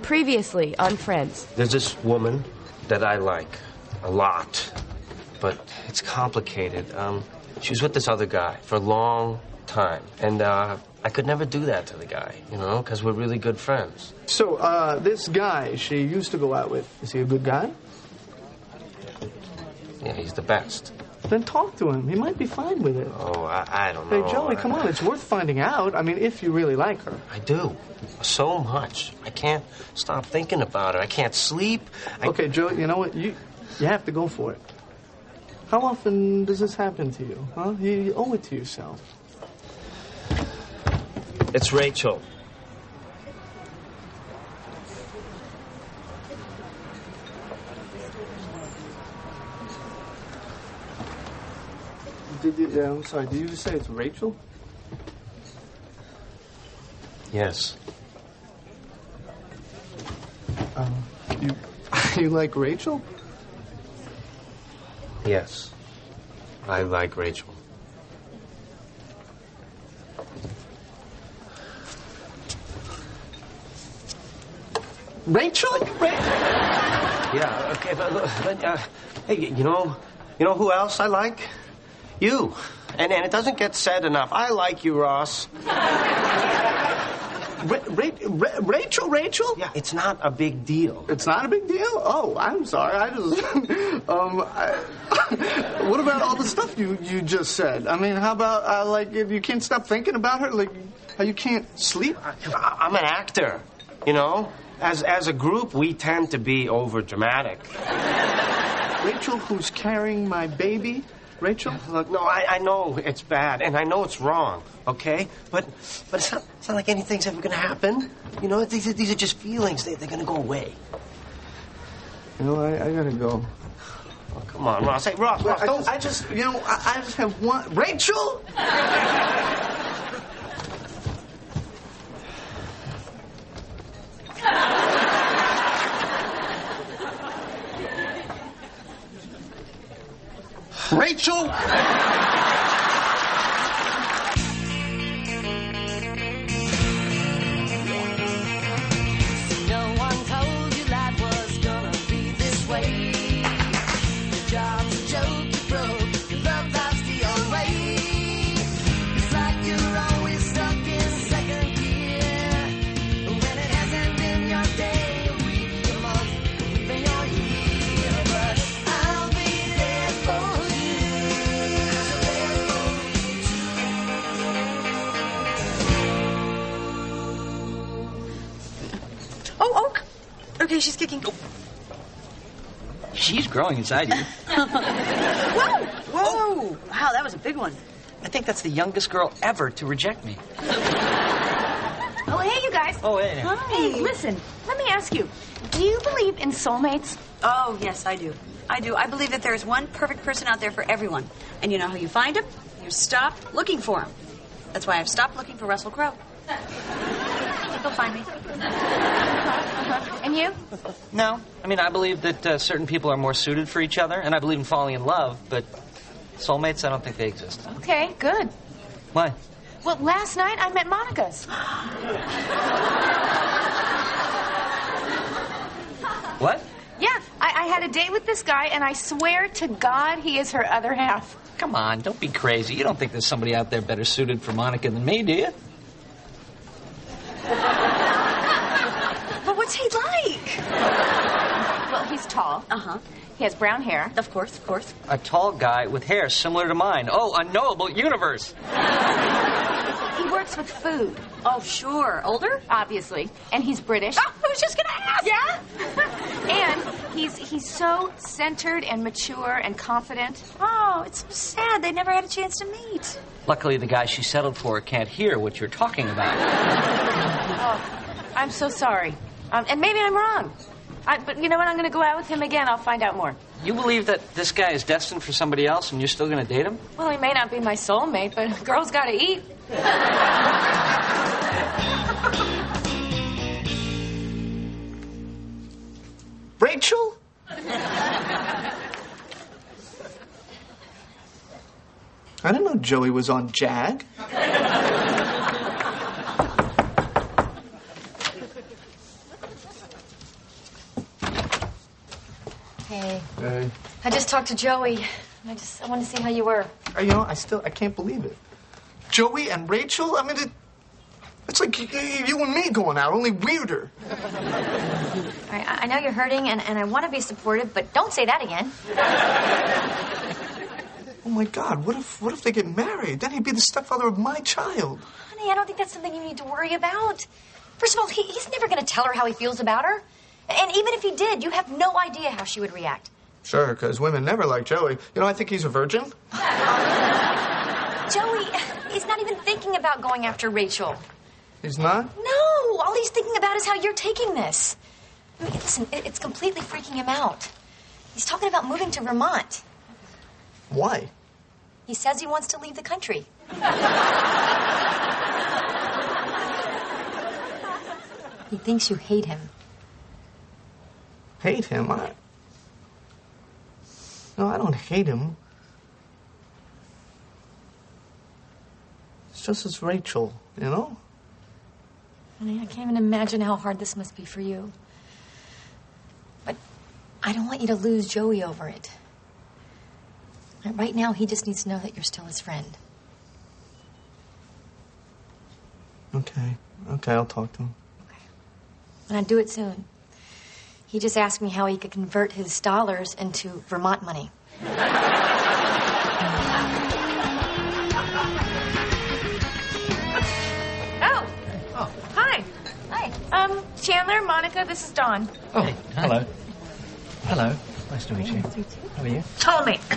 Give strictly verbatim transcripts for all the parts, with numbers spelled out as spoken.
previously on Friends. There's this woman that I like a lot, but it's complicated. Um, she was with this other guy for a long time, and uh, I could never do that to the guy, you know, because we're really good friends. So, uh, this guy she used to go out with, is he a good guy? Yeah, he's the best. Then talk to him. He might be fine with it. Oh, I, I don't know. Hey, Joey, come on. It's worth finding out. I mean, if you really like her. I do. So much. I can't stop thinking about her. I can't sleep. I... Okay, Joey, you know what? You you have to go for it. How often does this happen to you, huh? You, you owe it to yourself. It's Rachel. Did you, yeah, I'm sorry. Did you just say it's Rachel? Yes. Uh, you, you like Rachel? Yes. I like Rachel. Rachel? Rachel? Yeah, okay, but, but uh, hey, you know, you know who else I like? You. And, and it doesn't get said enough. I like you, Ross. Ra- Ra- Ra- Rachel, Rachel? Yeah, it's not a big deal. It's not a big deal? Oh, I'm sorry. I just... um, I, what about all the stuff you, you just said? I mean, how about, uh, like, if you can't stop thinking about her? Like, how you can't sleep? I, I'm an actor, you know? As, as a group, we tend to be over-dramatic. Rachel, who's carrying my baby? Rachel? Look, no, I, I know it's bad, and I know it's wrong, okay? But but it's not, it's not like anything's ever going to happen. You know, these are, these are just feelings. They, they're going to go away. You know, I, I got to go. Oh, come on, Ross. Hey, Ross, Ross, I don't... just, I just, you know, I, I just have one... Rachel? Rachel? No one told you life was gonna be this way. Your job's a joke, you broke. Your love life's the old way. It's like you're always stuck in second gear. When it hasn't been your day, your week, your month, even your year. But I'll be there for you. Oh, oh. Okay, she's kicking. Oh. She's growing inside you. Whoa! Whoa! Wow, that was a big one. I think that's the youngest girl ever to reject me. Oh, hey, you guys. Oh, hey. Hey, listen, let me ask you, do you believe in soulmates? Oh, yes, I do. I do. I believe that there is one perfect person out there for everyone. And you know how you find him? You stop looking for him. That's why I've stopped looking for Russell Crowe. I think he'll find me. And you? No. I mean, I believe that uh, certain people are more suited for each other, and I believe in falling in love, but soulmates, I don't think they exist. Okay, good. Why? Well, last night I met Monica's. What? Yeah, I, I had a date with this guy, and I swear to God he is her other half. Come on, don't be crazy. You don't think there's somebody out there better suited for Monica than me, do you? But what's he like? Well, he's tall. Uh-huh. He has brown hair. Of course, of course. A tall guy with hair similar to mine. Oh, unknowable universe. He works with food, Oh, sure. Older? obviously, and he's British. Oh, I was just going to ask. Yeah? And he's he's so centered and mature and confident. Oh, it's so sad they never had a chance to meet. Luckily, the guy she settled for can't hear what you're talking about. Oh, I'm so sorry. Um, and maybe I'm wrong. I, but you know what? I'm going to go out with him again. I'll find out more. You believe that this guy is destined for somebody else and you're still going to date him? Well, he may not be my soulmate, but a girl's got to eat. Rachel? I didn't know Joey was on JAG. Hey. Hey. I just talked to Joey. I just I wanted to see how you were. Uh, You know, I still, I can't believe it. Joey and Rachel? I mean, it, it's like y- y- you and me going out, only weirder. All right, I I know you're hurting, and, and I want to be supportive, but don't say that again. Oh, my God, what if, what if they get married? Then he'd be the stepfather of my child. Honey, I don't think that's something you need to worry about. First of all, he, he's never going to tell her how he feels about her. And even if he did, you have no idea how she would react. Sure, because women never like Joey. You know, I think he's a virgin. Joey, he's not even thinking about going after Rachel. He's not? No, all he's thinking about is how you're taking this. I mean, listen, it, it's completely freaking him out. He's talking about moving to Vermont. Why? He says he wants to leave the country. He thinks you hate him. Hate him? I... No, I don't hate him. It's just as Rachel, you know? Honey, I can't even imagine how hard this must be for you. But I don't want you to lose Joey over it. Right now, he just needs to know that you're still his friend. Okay. Okay, I'll talk to him. And I'd do it soon. He just asked me how he could convert his dollars into Vermont money. Oh. Oh. Hi. Hi. Um, Chandler, Monica, this is Dawn. Oh, hello. Hello. Nice to meet you. How are you? Told me.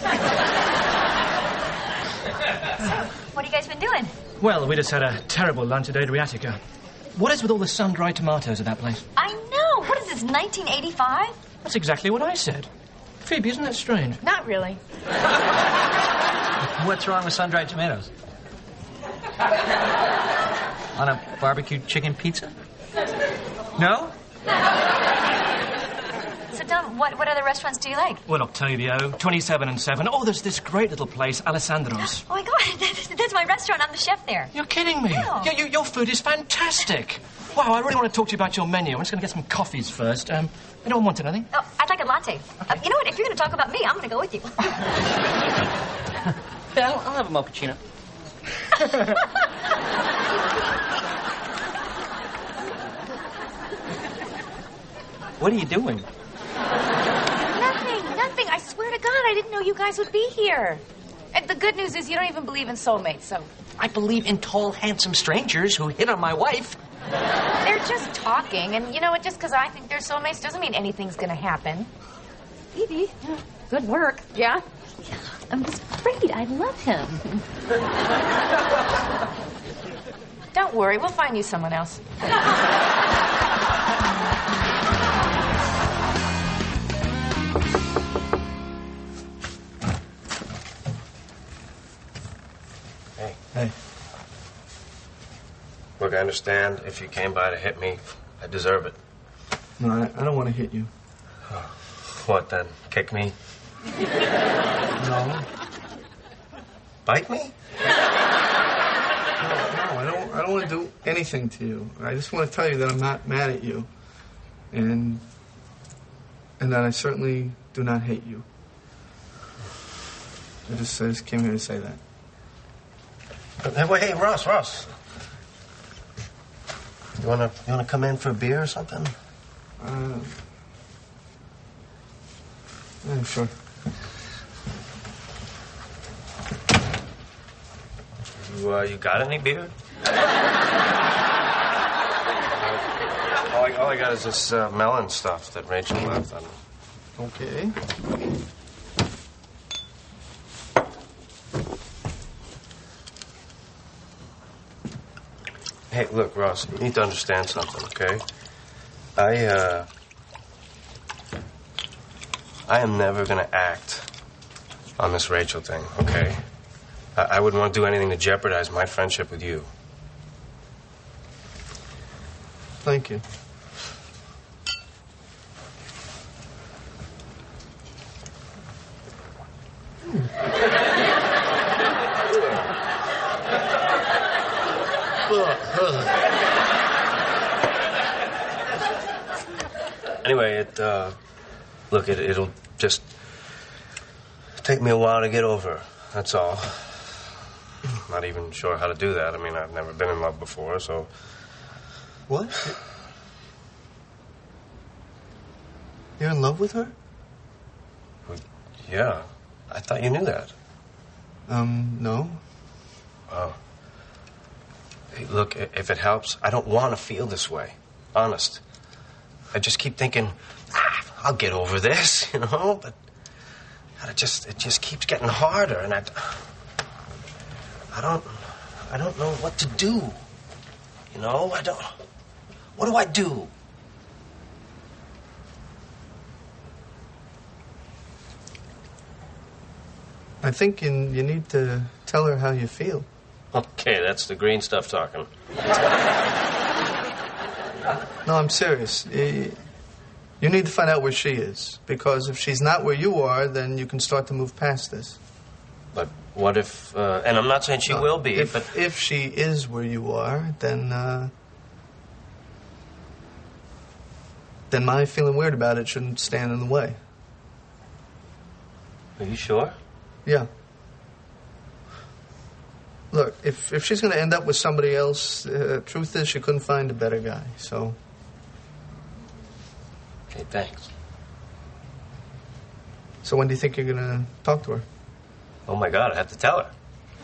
What have you guys been doing? Well, we just had a terrible lunch at Adriatica. What is with all the sun-dried tomatoes at that place? I know. What is this, nineteen eighty-five? That's exactly what I said. Phoebe, isn't that strange? Not really. What's wrong with sun-dried tomatoes? On a barbecued chicken pizza? No? So, Tom, what, what other restaurants do you like? Well, Octavio, twenty-seven and seven. Oh, there's this great little place, Alessandro's. Oh, my God. That's, that's my restaurant. I'm the chef there. You're kidding me. No. Your, your, your food is fantastic. Wow, I really want to talk to you about your menu. I'm just going to get some coffees first. Um, anyone want anything? Oh, I'd like a latte. Uh, you know what? If you're going to talk about me, I'm going to go with you. Yeah, I'll, I'll have a mochaccino. What are you doing? Nothing, nothing. I swear to God, I didn't know you guys would be here. And the good news is you don't even believe in soulmates, so... I believe in tall, handsome strangers who hit on my wife. They're just talking, and you know what? Just because I think they're soulmates doesn't mean anything's going to happen. Phoebe, good work. Yeah? I'm just afraid. I love him. Don't worry. We'll find you someone else. Hey. Hey. Look, I understand if you came by to hit me, I deserve it. No, I, I don't want to hit you. What then? Kick me? No. Bite me? No, I don't. I don't want to do anything to you. I just want to tell you that I'm not mad at you, and and that I certainly do not hate you. I just, I just came here to say that. Hey, wait, hey, Ross, Ross. You wanna you wanna come in for a beer or something? Uh, yeah, sure. You uh, you got any beer? all, I, all I got is this uh, melon stuff that Rachel left on me. Okay. Hey, look, Ross, you need to understand something, okay? I, uh... I am never gonna act on this Rachel thing, okay? I, I wouldn't want to do anything to jeopardize my friendship with you. Thank you. Anyway, it, uh... Look, it, it'll just take me a while to get over her. That's all. I'm not even sure how to do that. I mean, I've never been in love before, so... What? You're in love with her? Well, yeah. I thought you knew that. Um, no. Oh. Hey, look, if it helps, I don't want to feel this way. Honest. I just keep thinking, ah, I'll get over this, you know, but it just it just keeps getting harder, and I, I don't, I don't know what to do. You know, I don't. What do I do? I think you, you need to tell her how you feel. Okay, that's the green stuff talking. No, I'm serious. You, you need to find out where she is. Because if she's not where you are, then you can start to move past this. But what if... Uh, and I'm not saying she No, will be, if, but... If she is where you are, then... Uh, then my feeling weird about it shouldn't stand in the way. Are you sure? Yeah. Look, if if she's going to end up with somebody else, uh, truth is she couldn't find a better guy, so... Okay, thanks. So when do you think you're going to talk to her? Oh, my God, I have to tell her.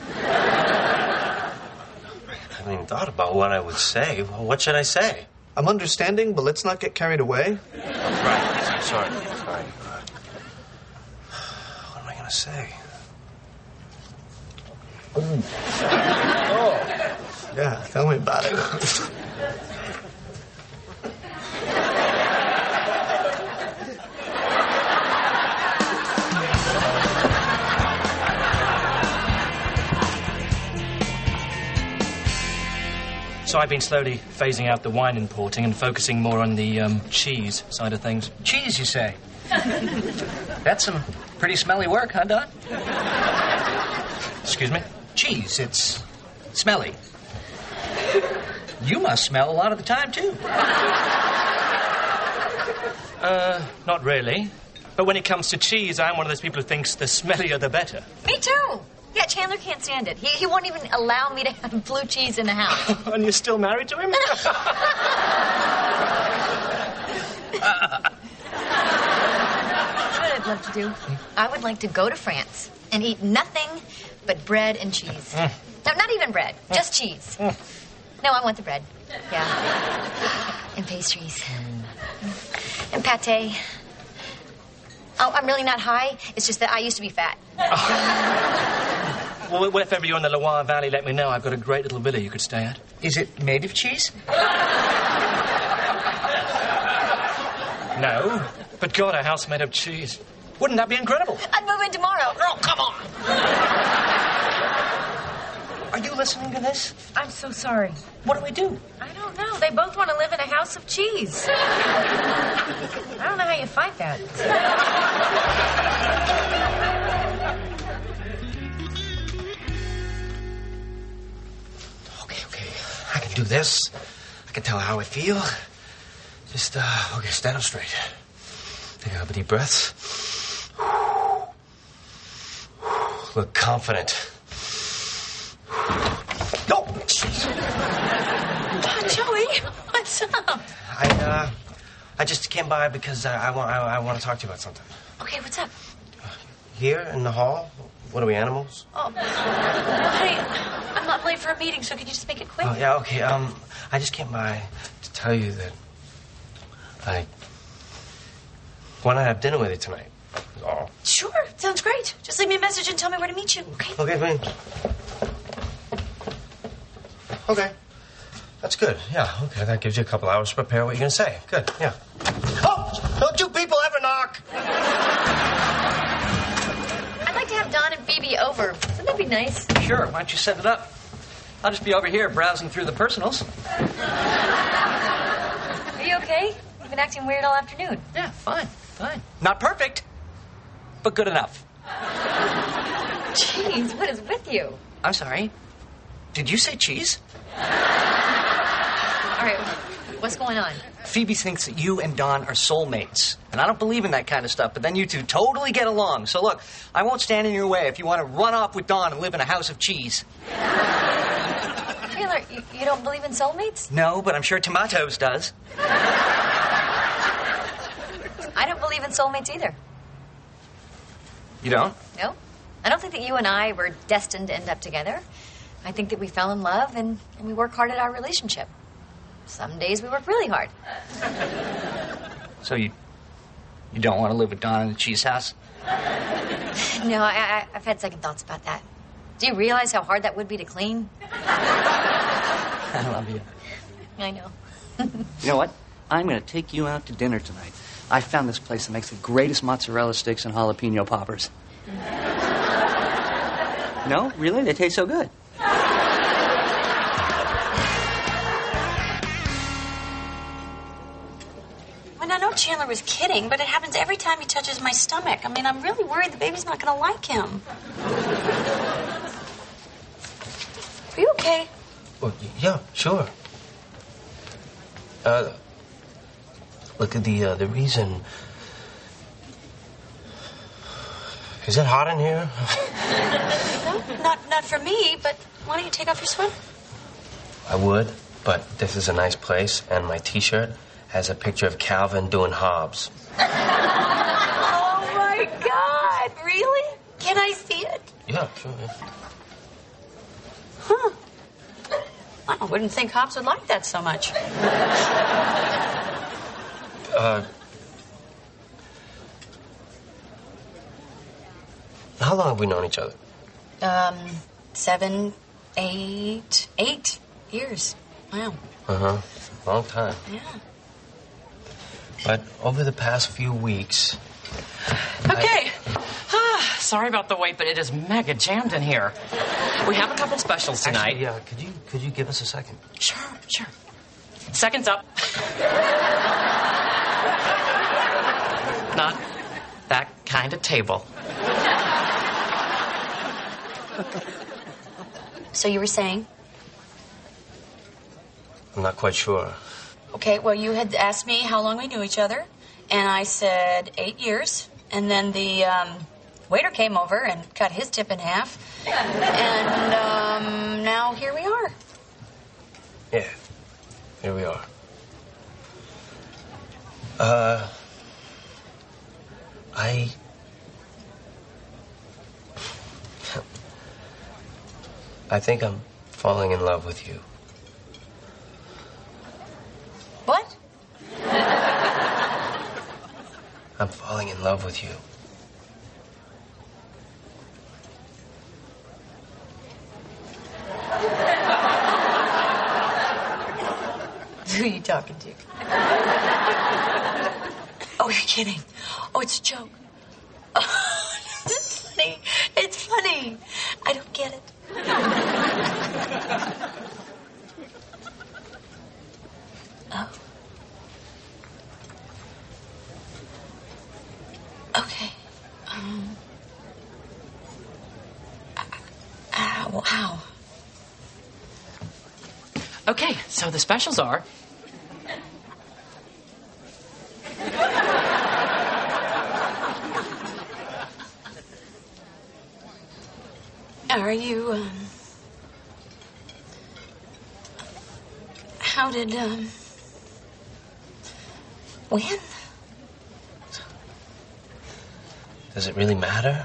I haven't even thought about what I would say. Well, what should I say? I'm understanding, but let's not get carried away. Right, I'm sorry, sorry. What am I going to say? Ooh. Oh. Yeah, tell me about it. So I've been slowly phasing out the wine importing and focusing more on the um, cheese side of things. Cheese, you say? That's some pretty smelly work, huh, Don? Excuse me? Cheese, it's smelly. You must smell a lot of the time, too. Uh, not really. But when it comes to cheese, I'm one of those people who thinks the smellier the better. Me too. Yeah, Chandler can't stand it. He, he won't even allow me to have blue cheese in the house. And you're still married to him? You know what I'd love to do? I would like to go to France and eat nothing but bread and cheese. Mm. No, not even bread, just cheese. Mm. No, I want the bread. Yeah. And pastries. Mm. And pate. Oh, I'm really not high. It's just that I used to be fat. Well, if ever you're in the Loire Valley, let me know. I've got a great little villa you could stay at. Is it made of cheese? No. But God, a house made of cheese. Wouldn't that be incredible? I'd move in tomorrow. Oh, come on! Are you listening to this? I'm so sorry. What do we do? I don't know. They both want to live in a house of cheese. I don't know how you fight that. Okay, okay. I can do this. I can tell her how I feel. Just, uh, okay, stand up straight. Take a couple deep breaths. Look confident. No! Oh, Joey, what's up? I, uh, I just came by because I, I, want, I, I want to talk to you about something. Okay, what's up? Here in the hall? What are we, animals? Oh, well, honey, I'm not late for a meeting, so can you just make it quick? Oh, yeah, okay. Um, I just came by to tell you that I want to have dinner with you tonight. That's all. Sure, sounds great. Just leave me a message and tell me where to meet you, okay? Okay, fine. Okay. That's good. Yeah, okay. That gives you a couple hours to prepare what you're going to say. Good, yeah. Oh! Don't you people ever knock! I'd like to have Don and Phoebe over. Wouldn't that be nice? Sure, why don't you set it up? I'll just be over here browsing through the personals. Are you okay? You've been acting weird all afternoon. Yeah, fine, fine. Not perfect, but good enough. Jeez, what is with you? I'm sorry. Did you say cheese? All right, What's going on? Phoebe thinks that you and Don are soulmates. And I don't believe in that kind of stuff, but then you two totally get along. So look, I won't stand in your way if you want to run off with Don and live in a house of cheese. Taylor, you, you don't believe in soulmates? No, but I'm sure Tomatoes does. I don't believe in soulmates either. You don't? No. I don't think that you and I were destined to end up together. I think that we fell in love and, and we work hard at our relationship. Some days we work really hard. So you you don't want to live with Don in the cheese house? No, I, I, I've had second thoughts about that. Do you realize how hard that would be to clean? I love you. I know. You know what? I'm going to take you out to dinner tonight. I found this place that makes the greatest mozzarella sticks and jalapeno poppers. No? Really? They taste so good. I know Chandler was kidding, but it happens every time he touches my stomach. I mean, I'm really worried the baby's not going to like him. Are you okay? Well, yeah, sure. Uh, look at the uh, the reason. Is it hot in here? No, not not for me. But why don't you take off your sweater? I would, but this is a nice place, and my T-shirt has a picture of Calvin doing Hobbs. Oh my God! Really? Can I see it? Yeah, sure. Yeah. Huh? I wouldn't think Hobbs would like that so much. Uh, how long have we known each other? Um, seven, eight, eight years. Wow. Uh huh. Long time. Yeah. But over the past few weeks. Okay. Ah, sorry about the wait, but it is mega jammed in here. We have a couple specials tonight. Actually, yeah, could you could you give us a second? Sure, sure. Seconds up. Not that kind of table. So you were saying? I'm not quite sure. Okay, well, you had asked me how long we knew each other, and I said eight years. And then the um, waiter came over and cut his tip in half. And um, now here we are. Yeah, here we are. Uh, I... I think I'm falling in love with you. What? I'm falling in love with you. Who are you talking to? Oh, you're kidding. Oh, it's a joke. Oh, it's funny. It's funny. I don't get it. Oh. Okay. Um. Uh, uh, wow. Okay, so the specials are... Are you, um... How did, um... When? Does it really matter?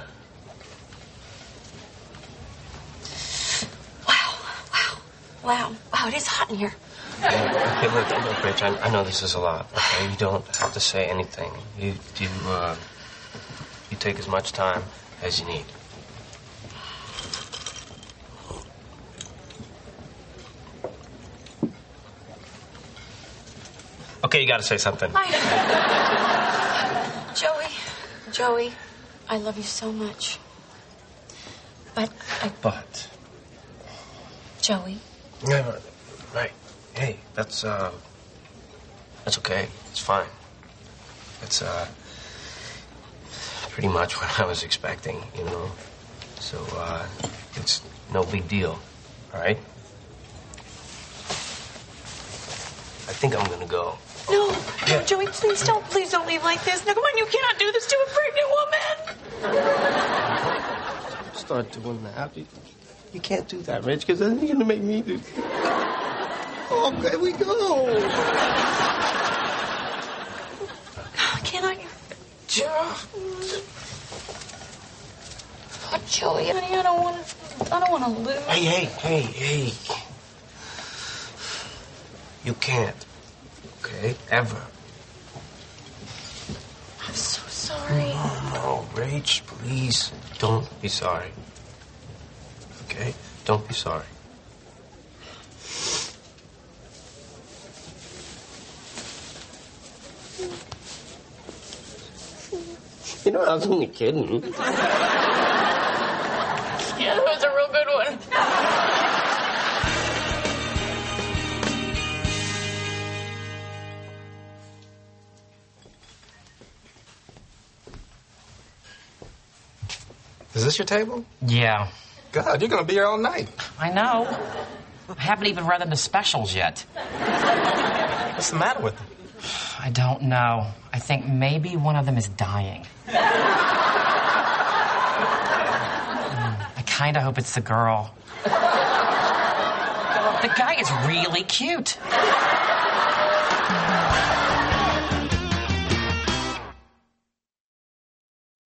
Wow, wow, wow, wow, it is hot in here. Okay, look, look, Rich, I, I know this is a lot, okay? You don't have to say anything. You, you, uh... You take as much time as you need. Okay, you gotta say something. I... Joey, Joey, I love you so much. But I... But? Joey. Yeah, right. Hey, that's, uh... That's okay. It's fine. It's, uh... pretty much what I was expecting, you know? So, uh... it's no big deal, all right? I think I'm gonna go. No, no, Joey, please don't, please don't leave like this. No, come on, you cannot do this to a pregnant woman. Start doing that. You, you can't do that, Rich, because then you're gonna make me do. Oh, there we go. Can I? Oh, Joey, honey, I don't want to. I don't want to lose. Hey, hey, hey, hey. You can't. Okay? Ever. I'm so sorry. No, no, Rach, please don't be sorry. Okay? Don't be sorry. You know, I was only kidding. Yeah, that was a real good one. Is this your table? Yeah. God, you're gonna be here all night. I know. I haven't even read the specials yet. What's the matter with them? I don't know. I think maybe one of them is dying. Mm, I kind of hope it's the girl. The guy is really cute.